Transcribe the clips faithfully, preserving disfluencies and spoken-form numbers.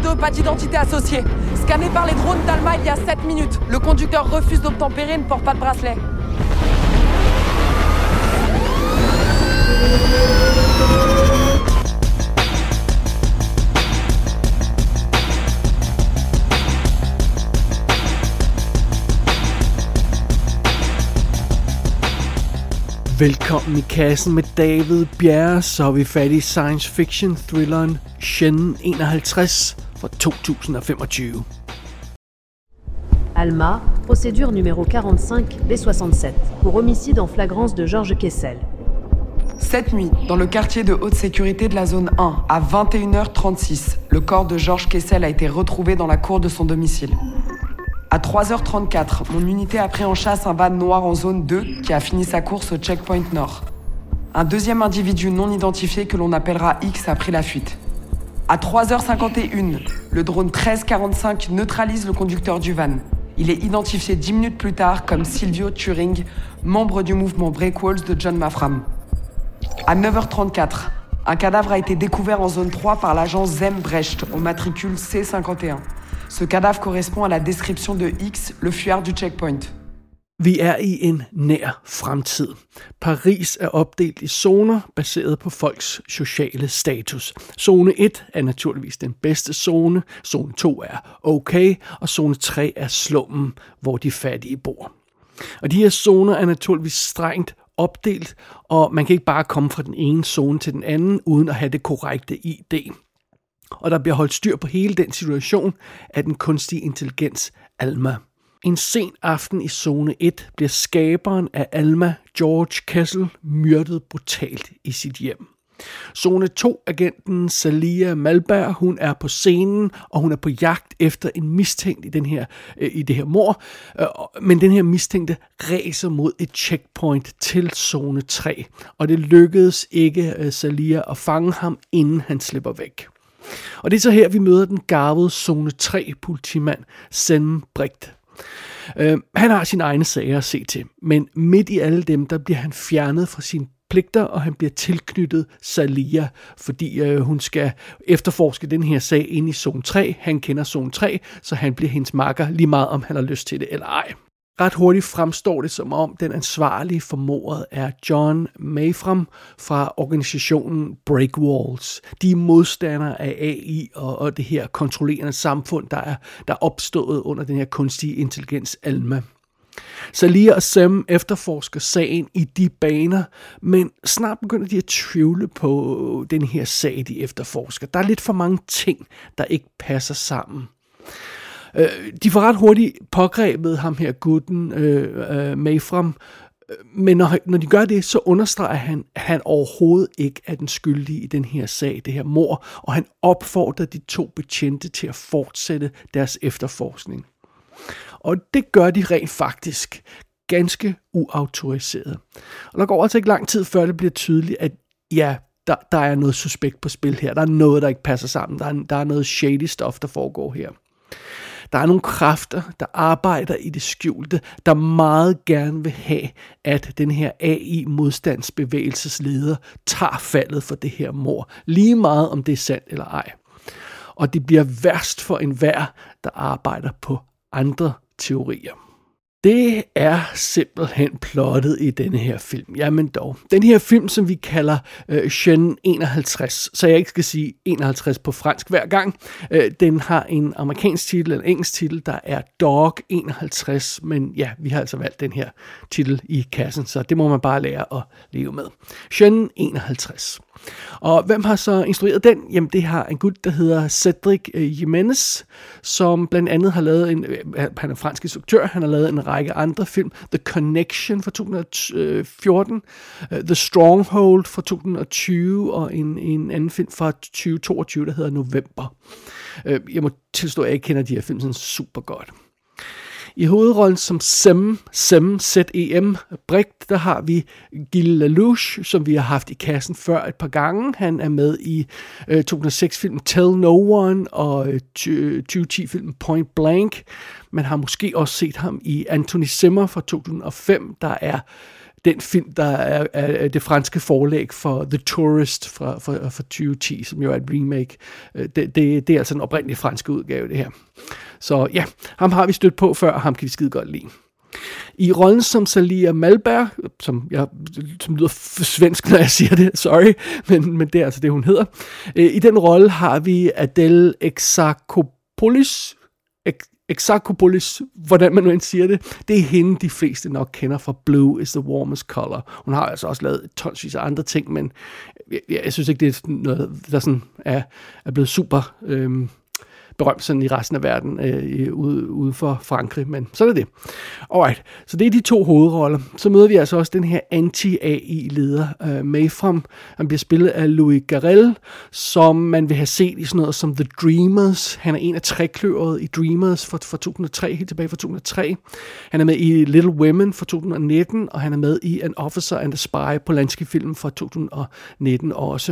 deux, pas d'identité associée. Scanné par les drones d'Alma il y a sept minutes. Le conducteur refuse d'obtempérer et ne porte pas de bracelet. Velkommen i kassen med David Bjerre, så er vi fat i science fiction thrilleren Shen enoghalvtreds fra to tusind og femogtyve. Alma, procédure numéro quarante-cinq B soixante-sept, pour homicide en flagrance de Georges Kessel. Cette nuit, dans le quartier de haute sécurité de la zone un, à vingt et une heures trente-six, le corps de Georges Kessel a été retrouvé dans la cour de son domicile. À trois heures trente-quatre, mon unité a pris en chasse un van noir en zone deux qui a fini sa course au checkpoint nord. Un deuxième individu non identifié que l'on appellera X a pris la fuite. À trois heures cinquante et une, le drone treize quarante-cinq neutralise le conducteur du van. Il est identifié dix minutes plus tard comme Silvio Turing, membre du mouvement Breakwalls de John Mafram. À neuf heures trente-quatre, un cadavre a été découvert en zone trois par l'agent Zembrecht au matricule C cinquante et un. Ce cadavre correspond à la description de X, le fuyard du checkpoint. Vi er i en nær fremtid. Paris er opdelt i zoner baseret på folks sociale status. Zone et er naturligvis den bedste zone, zone to er okay, og zone tre er slummen, hvor de fattige bor. Og de her zoner er naturligvis strengt opdelt, og man kan ikke bare komme fra den ene zone til den anden, uden at have det korrekte I D. Og der bliver holdt styr på hele den situation af den kunstige intelligens Alma. En sen aften i zone et bliver skaberen af Alma, George Kessel, myrdet brutalt i sit hjem. Zone to-agenten Salia Malberg, hun er på scenen, og hun er på jagt efter en mistænkt i, den her, øh, i det her mord. Øh, men den her mistænkte ræser mod et checkpoint til zone tre, og det lykkedes ikke øh, Salia at fange ham, inden han slipper væk. Og det er så her, vi møder den garvede zone tre-politimand Zembrecht. Uh, han har sine egne sager at se til, men midt i alle dem, der bliver han fjernet fra sine pligter, og han bliver tilknyttet Salia, fordi uh, hun skal efterforske den her sag inde i zone tre. Han kender zone tre, så han bliver hendes makker lige meget, om han har lyst til det eller ej. Ret hurtigt fremstår det som om, den ansvarlige for mordet er John Mafram fra organisationen Breakwalls. De er modstandere af A I og, og det her kontrollerende samfund, der er, der er opstået under den her kunstige intelligens Alma. Salia og Sem efterforsker sagen i de baner, men snart begynder de at tvivle på den her sag, de efterforsker. Der er lidt for mange ting, der ikke passer sammen. De får ret hurtigt pågrebet ham her gutten, øh, øh, Mafram, men når, når de gør det, så understreger han, at han overhovedet ikke er den skyldige i den her sag, det her mord, og han opfordrer de to betjente til at fortsætte deres efterforskning. Og det gør de rent faktisk ganske uautoriseret. Og der går altså ikke lang tid, før det bliver tydeligt, at ja, der, der er noget suspekt på spil her. Der er noget, der ikke passer sammen. Der er, der er noget shady stuff, der foregår her. Der er nogle kræfter, der arbejder i det skjulte, der meget gerne vil have, at den her A I-modstandsbevægelsesleder tager faldet for det her mord. Lige meget om det er sandt eller ej. Og det bliver værst for enhver, der arbejder på andre teorier. Det er simpelthen plottet i denne her film. Jamen dog. Den her film, som vi kalder øh, Shen enoghalvtreds, så jeg ikke skal sige enoghalvtreds på fransk hver gang, øh, den har en amerikansk titel, en engelsk titel, der er Dog enoghalvtreds, men ja, vi har altså valgt den her titel i kassen, så det må man bare lære at leve med. Shen enoghalvtreds. Og hvem har så instrueret den? Jamen det har en gut, der hedder Cédric Jiménez, som blandt andet har lavet en, han er fransk instruktør, han har lavet en række andre film, The Connection fra to tusind og fjorten, The Stronghold fra to tusind og tyve, og en, en anden film fra tyve toogtyve, der hedder November. Jeg må tilstå, at jeg ikke kender de her film sådan super godt. I hovedrollen som Sem, Sem, Z E M, Brecht, der har vi Gilles Lelouch, som vi har haft i kassen før et par gange. Han er med i øh, to tusind og seks-filmen Tell No One og øh, tyve ti-filmen Point Blank. Man har måske også set ham i Anthony Zimmer fra to tusind og fem, der er den film, der er, er det franske forlæg for The Tourist fra, fra, fra tyve ti, som jo er et remake. Det, det, det er altså en oprindelig fransk udgave, det her. Så ja, ham har vi stødt på før, og ham kan vi skide godt lide. I rollen som Salia Malberg, som, jeg, som lyder svensk, når jeg siger det, sorry, men, men det er altså det, hun hedder. I den rolle har vi Adele Exarchopoulos, Exarchopoulos, hvordan man nu end siger det. Det er hende, de fleste nok kender fra Blue is the Warmest Color. Hun har altså også lavet tonsvis af andre ting, men jeg, jeg synes ikke, det er noget, der sådan er, er blevet super øhm, berømt sådan i resten af verden øh, ude, ude for Frankrig, men så er det. Alright, så det er de to hovedroller. Så møder vi altså også den her anti-A I-leder, øh, Mayfram. Han bliver spillet af Louis Garrel, som man vil have set i sådan noget som The Dreamers. Han er en af trekløveret i Dreamers fra, fra to tusind og tre, helt tilbage fra to tusind og tre. Han er med i Little Women fra to tusind og nitten, og han er med i An Officer and a Spy, Polanski-filmen fra to tusind og nitten også.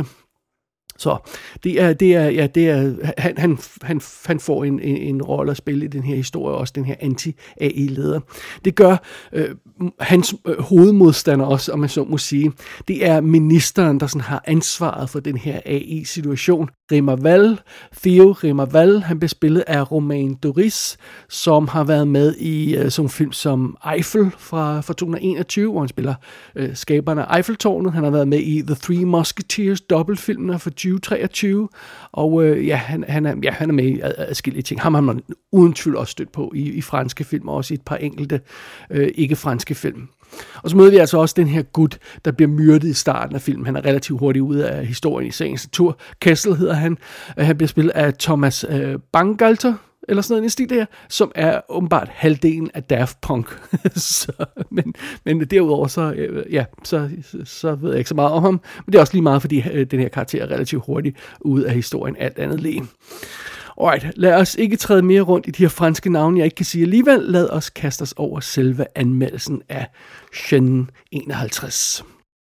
Så det er, det er, ja, det er, han, han, han, han får en, en, en rolle at spille i den her historie, også den her anti-A I-leder. Det gør øh, hans øh, hovedmodstander også, om man så må sige. Det er ministeren, der sådan har ansvaret for den her A I-situation. Rimaval, Theo Rimaval, han bliver spillet af Romain Duris, som har været med i øh, sådan en film som Eiffel fra, fra to tusind og enogtyve, hvor han spiller øh, skaberne af Eiffeltårnet. Han har været med i The Three Musketeers, dobbeltfilmene fra tyve treogtyve, og øh, ja, han, han, er, ja, han er med i adskillige ting. Ham har man uden tvivl også stødt på i, i franske film, og også i et par enkelte øh, ikke-franske film. Og så møder vi altså også den her gut, der bliver myrdet i starten af filmen. Han er relativt hurtigt ude af historien i sagens natur. Kessel hedder han. Han bliver spillet af Thomas øh, Bangalter, eller sådan noget i stil der, som er åbenbart halvdelen af Daft Punk. så, men, men derudover, så, øh, ja, så, så ved jeg ikke så meget om ham. Men det er også lige meget, fordi øh, den her karakter er relativt hurtigt ude af historien, alt andet lige. Alright, lad os ikke træde mere rundt i de her franske navne, jeg ikke kan sige alligevel. Lad os kaste os over selve anmeldelsen af Shen enoghalvtreds.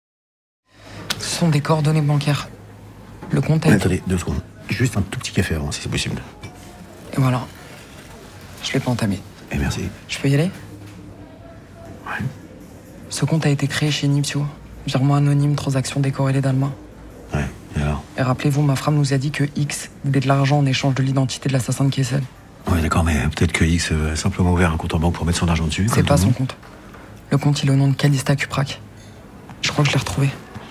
Ce sont des coordonnées bancaires. Le compte a... Attendez, deux secondes. Juste un tout petit café avant, si c'est possible. Et voilà. Je l'ai pas entamé. Eh, merci. Je peux y aller? Ouais. Ce compte a été créé chez Nipsio. Virement anonyme, transaction décorrélée d'Allemagne. Ouais, et alors? Et rappelez-vous, ma femme nous a dit que X voulait de l'argent en échange de l'identité de l'assassin de Kessel. Ouais, d'accord, mais peut-être que X a simplement ouvert un compte en banque pour mettre son argent dessus. C'est pas son compte. Le compte, il est au nom de Calista Kuprak. Je crois que je l'ai retrouvé.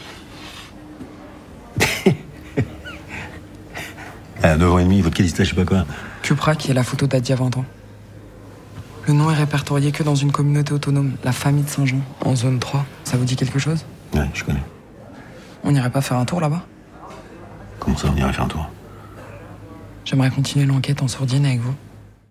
À neuf ans et demi, votre Calista, je sais pas quoi. Kuprak, qui est la photo d'Adi à vingt ans. Le nom est répertorié que dans une communauté autonome, la famille de Saint-Jean, en zone trois. Ça vous dit quelque chose? Ouais, je connais. On n'irait pas faire un tour là-bas? Comment ça, on irait faire un tour? J'aimerais continuer l'enquête en sourdine avec vous.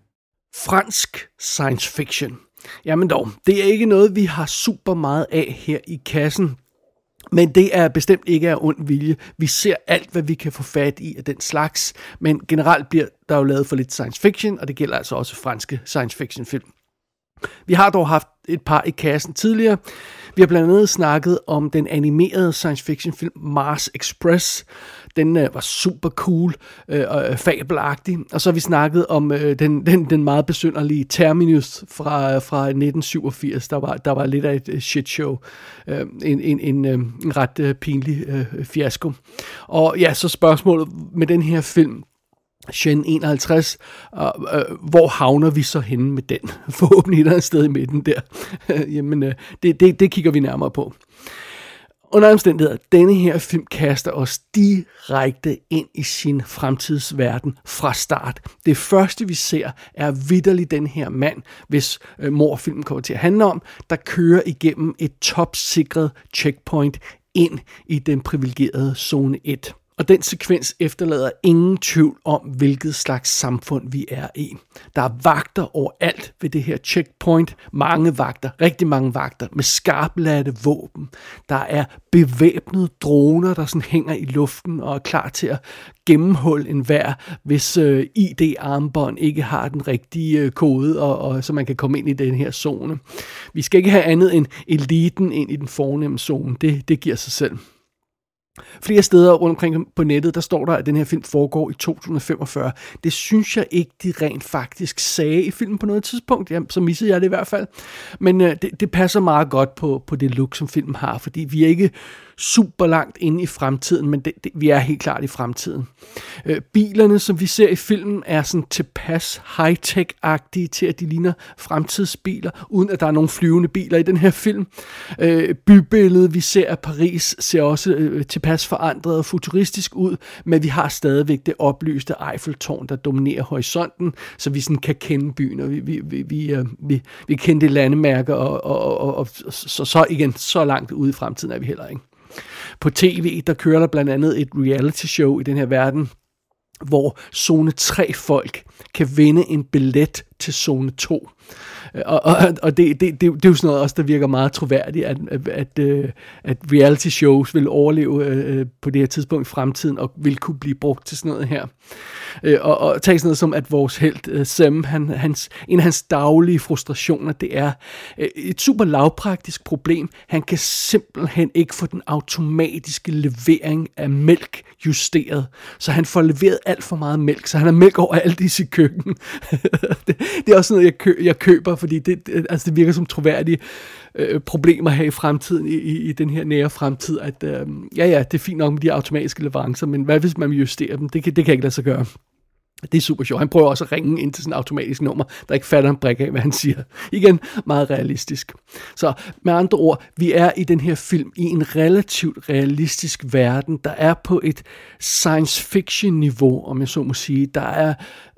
Fransk science fiction. Jamen dog, det er ikke noget, vi har super meget af her i kassen. Men det er bestemt ikke af ond vilje. Vi ser alt, hvad vi kan få fat i af den slags. Men generelt bliver der jo lavet for lidt science fiction, og det gælder altså også franske science fiction film. Vi har dog haft et par i kassen tidligere. Vi har blandt andet snakket om den animerede science fiction film Mars Express. Den øh, var super cool øh, og fabelagtig. Og så har vi snakket om øh, den, den, den meget besynderlige Terminus fra, fra nitten syvogfirs. Der var, der var lidt af et shit show. Øh, en, en, en, øh, en ret øh, pinlig øh, fiasko. Og ja, så spørgsmålet med den her film, Shen enoghalvtreds, og øh, hvor havner vi så henne med den? Forhåbentlig et sted i midten der. Jamen, øh, det, det, det kigger vi nærmere på. Under omstændigheder, denne her film kaster os direkte ind i sin fremtidsverden fra start. Det første, vi ser, er vitterligt den her mand, hvis øh, morfilmen kommer til at handle om, der kører igennem et topsikret checkpoint ind i den privilegerede zone et. Og den sekvens efterlader ingen tvivl om, hvilket slags samfund vi er i. Der er vagter overalt ved det her checkpoint. Mange vagter, rigtig mange vagter, med skarplatte våben. Der er bevæbnede droner, der sådan hænger i luften og er klar til at gennemhulle enhver, hvis øh, I D-armbånd ikke har den rigtige øh, kode, og, og så man kan komme ind i den her zone. Vi skal ikke have andet end eliten ind i den fornemme zone. Det, det giver sig selv. Flere steder rundt omkring på nettet, der står der, at den her film foregår i to tusind femogfyrre. Det synes jeg ikke, de rent faktisk sagde i filmen på noget tidspunkt. Ja, så missede jeg det i hvert fald. Men øh, det, det passer meget godt på, på det look, som filmen har, fordi vi er ikke super langt inde i fremtiden, men det, det, vi er helt klart i fremtiden. Øh, bilerne, som vi ser i filmen, er sådan tilpas high-tech-agtige til, at de ligner fremtidsbiler, uden at der er nogen flyvende biler i den her film. Øh, bybilledet, vi ser af Paris, ser også øh, tilpas forandret og futuristisk ud, men vi har stadigvæk det oplyste Eiffeltårn, der dominerer horisonten, så vi sådan kan kende byen, og vi, vi, vi, vi, øh, vi, vi kender det landemærker, og, og, og, og så, så igen, så langt ude i fremtiden er vi heller ikke. På tv, der kører der blandt andet et reality show i den her verden, hvor zone tre folk kan vinde en billet til zone to. Og, og, og det, det, det, det er jo sådan noget også, der virker meget troværdigt, at, at, at, at reality shows vil overleve øh, på det her tidspunkt i fremtiden, og vil kunne blive brugt til sådan noget her. Øh, og, og tag sådan noget som, at vores helt øh, Sam, han, hans, en af hans daglige frustrationer, det er øh, et super lavpraktisk problem. Han kan simpelthen ikke få den automatiske levering af mælk justeret, så han får leveret alt for meget mælk, så han har mælk over alt i sit køkken. det, det er også noget, jeg, kø, jeg køber, fordi det, det, altså det virker som troværdige øh, problemer her i fremtiden, i, i, i den her nære fremtid, at øh, ja, ja, det er fint nok med de automatiske leverancer, men hvad hvis man justerer dem? Det kan, det kan ikke lade sig gøre. Det er super sjovt. Han prøver også at ringe ind til sådan en automatisk nummer, der ikke fatter en brik af, hvad han siger. Igen, meget realistisk. Så med andre ord, vi er i den her film i en relativt realistisk verden, der er på et science fiction niveau, om jeg så må sige. Der er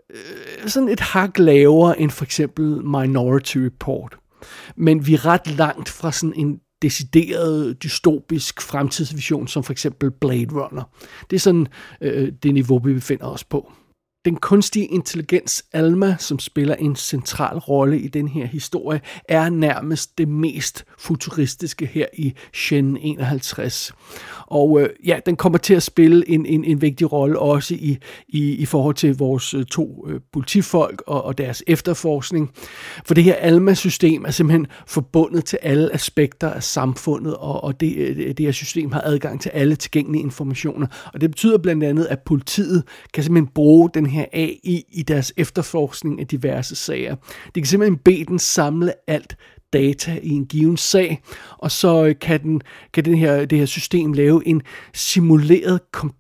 øh, sådan et hak lavere end for eksempel Minority Report. Men vi er ret langt fra sådan en decideret dystopisk fremtidsvision, som for eksempel Blade Runner. Det er sådan øh, det niveau, vi befinder os på. Den kunstige intelligens Alma, som spiller en central rolle i den her historie, er nærmest det mest futuristiske her i Shen enoghalvtreds. Og øh, ja, den kommer til at spille en, en, en vigtig rolle også i, i, i forhold til vores øh, to øh, politifolk og, og deres efterforskning. For det her Alma-system er simpelthen forbundet til alle aspekter af samfundet, og, og det, øh, det her system har adgang til alle tilgængelige informationer. Og det betyder blandt andet, at politiet kan simpelthen bruge den her A I i deres efterforskning af diverse sager. De kan simpelthen bede den samle alt data i en given sag, og så kan, den, kan den her, det her system lave en simuleret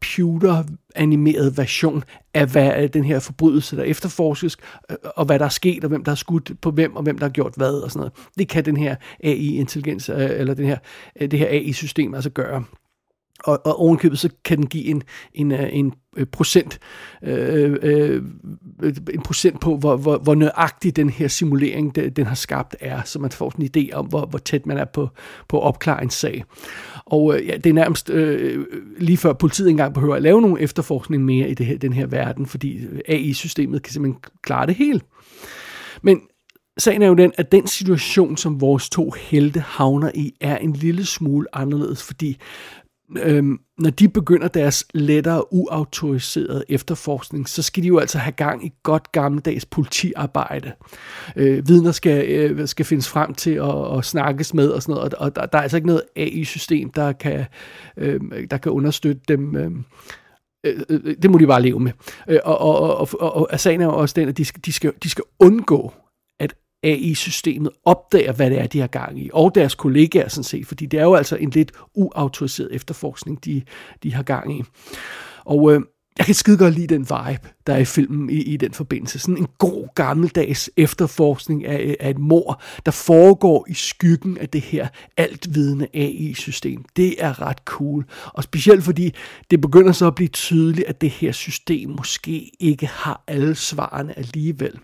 computeranimeret version af, hvad den her forbrydelse, der efterforskes, og hvad der er sket, og hvem der har skudt på hvem, og hvem der har gjort hvad, og sådan noget. Det kan den her A I-intelligens, eller den her, det her A I-system altså gøre. Og, og ovenkøbet, så kan den give en, en, en procent, øh, øh, en procent på, hvor, hvor, hvor nøjagtig den her simulering, den, den har skabt, er, så man får en idé om, hvor, hvor tæt man er på, på at opklare en sag. Og øh, ja, det er nærmest øh, lige før politiet engang behøver at lave nogle efterforskning mere i det her, den her verden, fordi A I-systemet kan simpelthen klare det hele. Men sagen er jo den, at den situation, som vores to helte havner i, er en lille smule anderledes, fordi Øhm, når de begynder deres lettere uautoriserede efterforskning, så skal de jo altså have gang i godt gammeldags politiarbejde. Øh, vidner skal, øh, skal findes frem til at, og snakkes med og sådan noget, og, og der, der er altså ikke noget A I-system, der kan, øh, der kan understøtte dem. Øh, øh, det må de bare leve med. Øh, og, og, og, og, og sagen er jo også den, at de skal, de skal, de skal undgå, at A I-systemet opdager, hvad det er, de har gang i, og deres kollegaer sådan set, fordi det er jo altså en lidt uautoriseret efterforskning, de, de har gang i. Og øh, jeg kan skide godt lide den vibe, der er i filmen i, i den forbindelse. Sådan en god gammeldags efterforskning af, af et mord, der foregår i skyggen af det her altvidende A I-system. Det er ret cool, og specielt fordi det begynder så at blive tydeligt, at det her system måske ikke har alle svarene alligevel.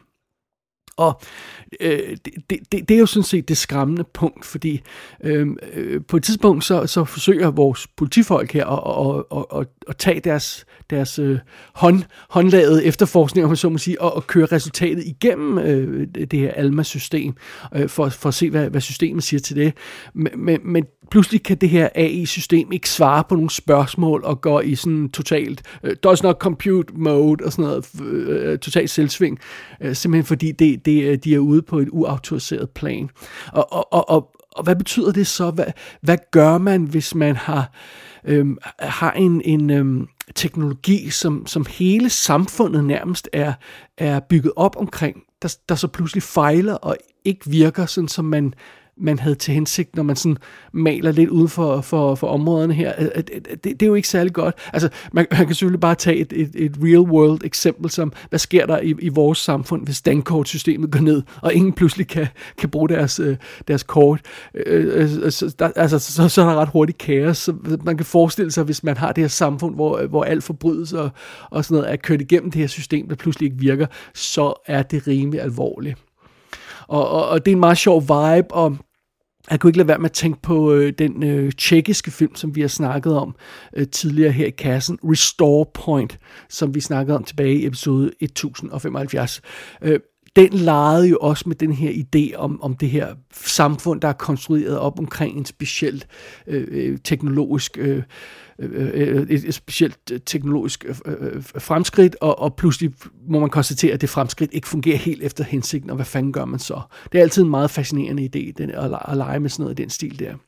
Og øh, det, det, det er jo sådan set det skræmmende punkt, fordi øh, øh, på et tidspunkt så, så forsøger vores politifolk her at, at, at, at, at tage deres, deres øh, hånd, håndlavede efterforskning, om man så må sige, og, og køre resultatet igennem øh, det her Alma-system, øh, for, for at se, hvad, hvad systemet siger til det. Men, men, men pludselig kan det her A I-system ikke svare på nogle spørgsmål og gå i sådan totalt uh, does not compute mode og sådan noget, uh, totalt selvsving, uh, simpelthen fordi det, det, de er ude på et uautoriseret plan. Og, og, og, og hvad betyder det så? Hvad, hvad gør man, hvis man har, øhm, har en, en øhm, teknologi, som, som hele samfundet nærmest er, er bygget op omkring, der, der så pludselig fejler og ikke virker, sådan som man, man havde til hensigt, når man sådan maler lidt ude for, for, for områderne her. Det, det, det er jo ikke særlig godt. Altså, man, man kan selvfølgelig bare tage et, et, et real-world eksempel, som hvad sker der i, i vores samfund, hvis dankortsystemet går ned, og ingen pludselig kan, kan bruge deres, deres kort. Så, der, altså, så, så er der ret hurtigt kaos. Så man kan forestille sig, hvis man har det her samfund, hvor, hvor alt forbrydelse og, og sådan noget er kørt igennem det her system, der pludselig ikke virker, så er det rimelig alvorligt. Og, og, og det er en meget sjov vibe, og jeg kunne ikke lade være med at tænke på øh, den øh, tjekkiske film, som vi har snakket om øh, tidligere her i kassen, Restore Point, som vi snakkede om tilbage i episode et tusind og femoghalvfjerds. Øh, den legede jo også med den her idé om, om det her samfund, der er konstrueret op omkring en speciel øh, teknologisk øh, Et, et specielt teknologisk øh, fremskridt, og, og pludselig må man konstatere, at det fremskridt ikke fungerer helt efter hensigten, og hvad fanden gør man så? Det er altid en meget fascinerende idé, den, at, at lege med sådan noget i den stil der.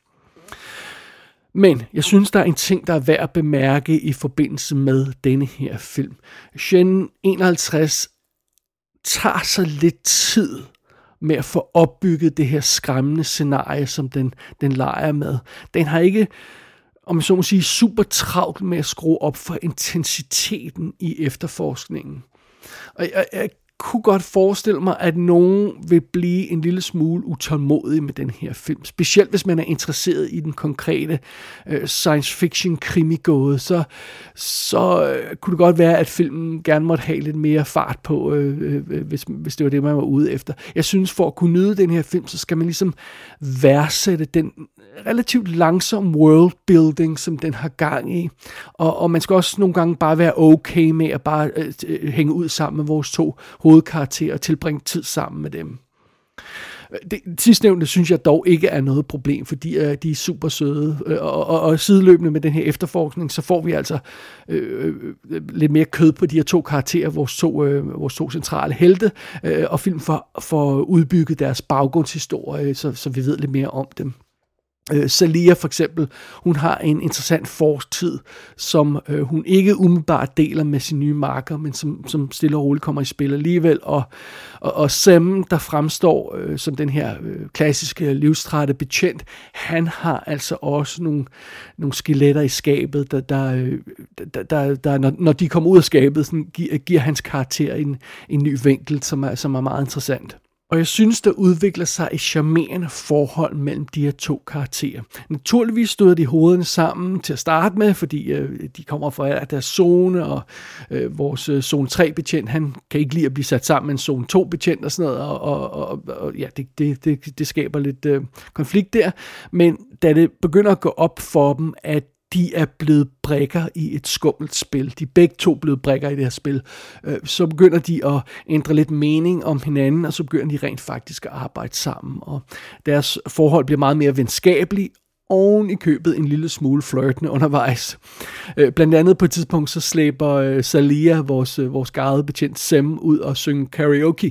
Men jeg synes, der er en ting, der er værd at bemærke i forbindelse med denne her film. Gen enoghalvtreds tager så lidt tid med at få opbygget det her skræmmende scenarie, som den, den leger med. Den har ikke, om man så må sige, super travlt med at skrue op for intensiteten i efterforskningen. Og jeg, jeg kunne godt forestille mig, at nogen vil blive en lille smule utålmodig med den her film. Specielt hvis man er interesseret i den konkrete øh, science fiction krimigåde, så, så øh, kunne det godt være, at filmen gerne måtte have lidt mere fart på, øh, øh, hvis, hvis det var det, man var ude efter. Jeg synes, for at kunne nyde den her film, så skal man ligesom værdsætte den relativt langsom worldbuilding, som den har gang i. Og, og man skal også nogle gange bare være okay med at bare øh, hænge ud sammen med vores to hovedkarakterer og tilbringe tid sammen med dem. Det sidstnævnte synes jeg dog ikke er noget problem, fordi øh, de er super søde, og, og, og sideløbende med den her efterforskning, så får vi altså øh, lidt mere kød på de her to karakterer, vores to, øh, vores to centrale helte, øh, og film for, for udbygget deres baggrundshistorie, så, så vi ved lidt mere om dem. Øh, Salia for eksempel, hun har en interessant fortid, som øh, hun ikke umiddelbart deler med sin nye marker, men som, som stille og roligt kommer i spil alligevel. Og, og, og Sam, der fremstår øh, som den her øh, klassiske livstrætte betjent, han har altså også nogle, nogle skeletter i skabet, der, der, øh, der, der, der når, når de kommer ud af skabet, sådan, giver, giver hans karakter en, en ny vinkel, som er, som er meget interessant. Og jeg synes, der udvikler sig et charmerende forhold mellem de her to karakterer. Naturligvis støder de hovederne sammen til at starte med, fordi øh, de kommer fra deres zone, og øh, vores øh, zone tre-betjent, han kan ikke lide at blive sat sammen med en zone to-betjent og sådan noget, og, og, og, og ja, det, det, det, det skaber lidt øh, konflikt der. Men da det begynder at gå op for dem, at de er blevet brikker i et skummelt spil. De er begge to blevet brikker i det her spil. Så begynder de at ændre lidt mening om hinanden, og så begynder de rent faktisk at arbejde sammen. Og deres forhold bliver meget mere venskabeligt, oven i købet en lille smule flirtende undervejs. Blandt andet på et tidspunkt, så slæber Salia, vores, vores garede betjent Sam, ud og synge karaoke.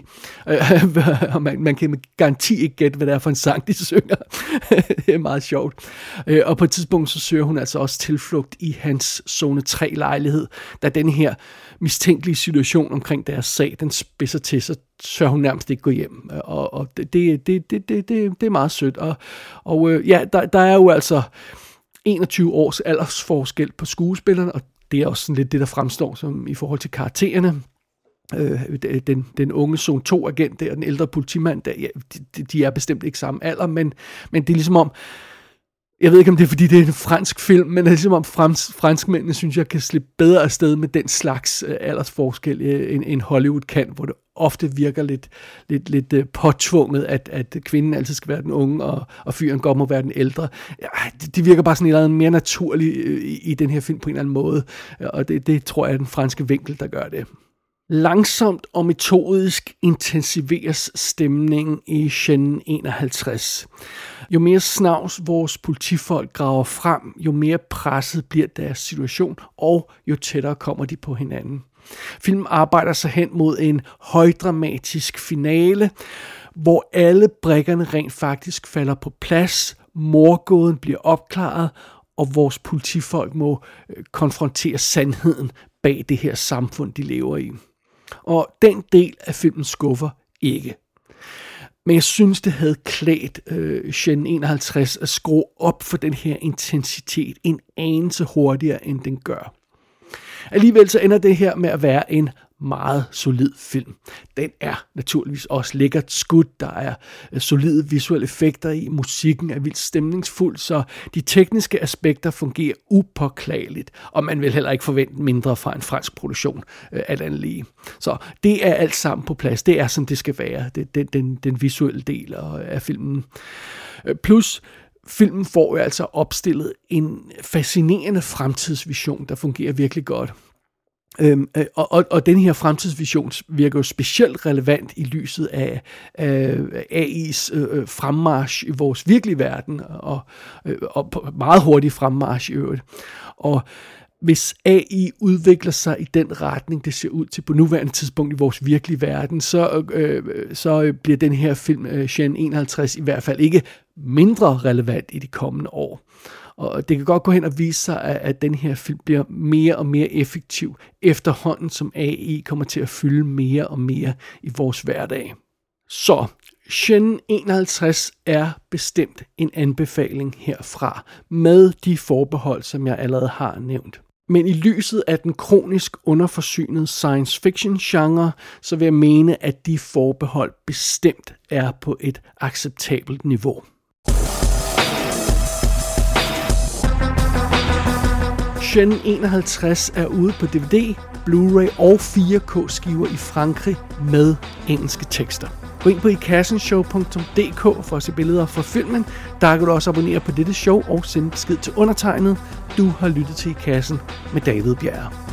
Og man, man kan med garanti ikke gætte, hvad det er for en sang, de synger. Det er meget sjovt. Og på et tidspunkt, så søger hun altså også tilflugt i hans zone tre lejlighed, da den her mistænkelige situation omkring deres sag, den spidser til, så tør hun nærmest ikke gå hjem. Og, og det, det, det, det, det, det er meget sødt. Og, og ja, der, der er jo altså enogtyve års aldersforskel på skuespillerne, og det er også sådan lidt det, der fremstår som i forhold til karaktererne. Øh, den, den unge zone to agent der, og den ældre politimand der, ja, de, de er bestemt ikke samme alder, men, men det er ligesom om, jeg ved ikke, om det er, fordi det er en fransk film, men det er ligesom om frans, franskmændene, synes jeg, kan slippe bedre afsted med den slags øh, aldersforskel, øh, end, end Hollywood kan, hvor det ofte virker lidt, lidt, lidt øh, påtvunget, at, at kvinden altid skal være den unge, og, og fyren godt må være den ældre. Ja, det, det virker bare sådan et eller andet mere naturligt øh, i, i den her film på en eller anden måde, og det, det tror jeg er den franske vinkel, der gør det. Langsomt og metodisk intensiveres stemningen i Gen enoghalvtreds. Jo mere snavs vores politifolk graver frem, jo mere presset bliver deres situation, og jo tættere kommer de på hinanden. Filmen arbejder sig hen mod en højdramatisk finale, hvor alle brikkerne rent faktisk falder på plads, mordgåden bliver opklaret, og vores politifolk må konfrontere sandheden bag det her samfund, de lever i. Og den del af filmen skuffer ikke. Men jeg synes, det havde klædt øh, Gen enoghalvtreds at skrue op for den her intensitet en anelse hurtigere, end den gør. Alligevel så ender det her med at være en meget solid film. Den er naturligvis også lækkert skudt, der er solide visuelle effekter i, musikken er vildt stemningsfuld, så de tekniske aspekter fungerer upåklageligt, og man vil heller ikke forvente mindre fra en fransk produktion, alt andet lige. Så det er alt sammen på plads, det er som det skal være, det, den, den, den visuelle del af filmen. Plus, filmen får jo altså opstillet en fascinerende fremtidsvision, der fungerer virkelig godt. Øhm, og, og, og den her fremtidsvision virker jo specielt relevant i lyset af, af A I's øh, fremmarch i vores virkelige verden, og, øh, og meget hurtig fremmarch i øvrigt. Og hvis A I udvikler sig i den retning, det ser ud til på nuværende tidspunkt i vores virkelige verden, så, øh, så bliver den her film, øh, Gen enoghalvtreds, i hvert fald ikke mindre relevant i de kommende år. Og det kan godt gå hen og vise sig, at, at den her film bliver mere og mere effektiv efterhånden, som A I kommer til at fylde mere og mere i vores hverdag. Så Gen enoghalvtreds er bestemt en anbefaling herfra, med de forbehold, som jeg allerede har nævnt. Men i lyset af den kronisk underforsynede science fiction genre, så vil jeg mene, at de forbehold bestemt er på et acceptabelt niveau. Gen enoghalvtreds er ude på D V D, Blu-ray og fire K skiver i Frankrig med engelske tekster. Gå ind på i kassen show punktum d k for at se billeder fra filmen. Der kan du også abonnere på dette show og sende besked til undertegnet. Du har lyttet til I Kassen med David Bjerre.